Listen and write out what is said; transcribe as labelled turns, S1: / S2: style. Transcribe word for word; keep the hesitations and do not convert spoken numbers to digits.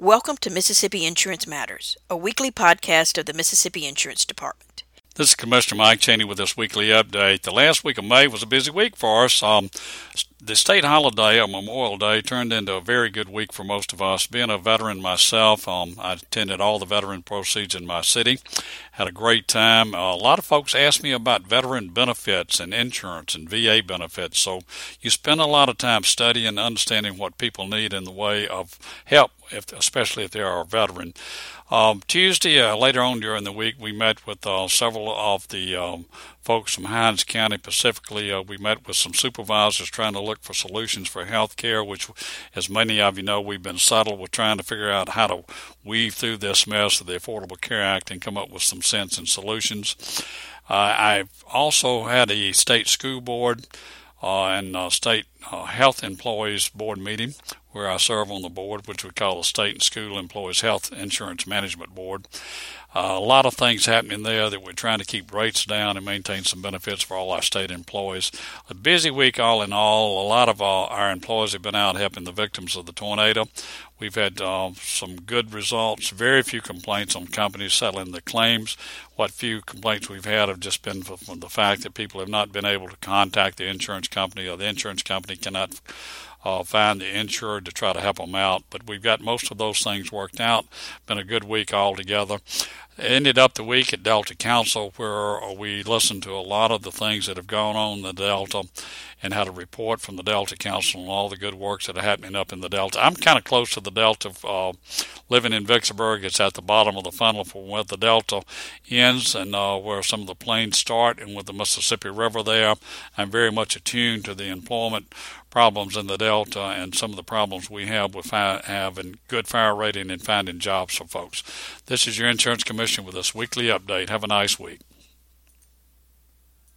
S1: Welcome to Mississippi Insurance Matters, a weekly podcast of the Mississippi Insurance Department.
S2: This is Commissioner Mike Cheney with this weekly update. The last week of May was a busy week for us. Um, the state holiday on Memorial Day turned into a very good week for most of us. Being a veteran myself, um, I attended all the veteran proceeds in my city. Had a great time. Uh, a lot of folks asked me about veteran benefits and insurance and V A benefits. So you spend a lot of time studying and understanding what people need in the way of help, if, especially if they are a veteran. Um, Tuesday, uh, later on during the week, we met with uh, several of the um, folks from Hinds County. Specifically, uh, we met with some supervisors trying to look for solutions for health care, which, as many of you know, we've been settled with trying to figure out how to weave through this mess of the Affordable Care Act and come up with some sense and solutions. Uh, I've also had a state school board uh, and uh, state uh, health employees board meeting where I serve on the board, which we call the State and School Employees Health Insurance Management Board. Uh, a lot of things happening there that we're trying to keep rates down and maintain some benefits for all our state employees. A busy week all in all. A lot of uh, our employees have been out helping the victims of the tornado. We've had uh, some good results, very few complaints on companies settling the claims. What few complaints we've had have just been from the fact that people have not been able to contact the insurance company, or the insurance company cannot Uh, find the insured to try to help them out. But we've got most of those things worked out. Been a good week altogether. Ended up the week at Delta Council, where we listened to a lot of the things that have gone on in the Delta and had a report from the Delta Council on all the good works that are happening up in the Delta. I'm kind of close to the Delta. Uh, living in Vicksburg, it's at the bottom of the funnel from where the Delta ends and uh, where some of the plains start, and with the Mississippi River there. I'm very much attuned to the employment problems in the Delta and some of the problems we have with fi- having good fire rating and finding jobs for folks. This is your Insurance Commissioner with this weekly update. Have a nice week.